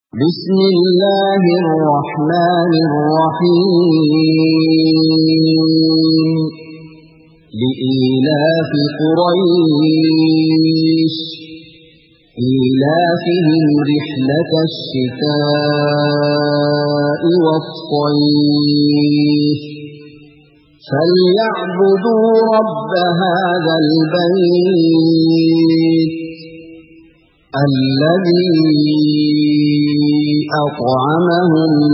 بسم الله الرحمن الرحيم لإيلاف قريش إيلافهم رحلة الشتاء والصيف فليعبدوا رب هذا البيت الذي أطعمهم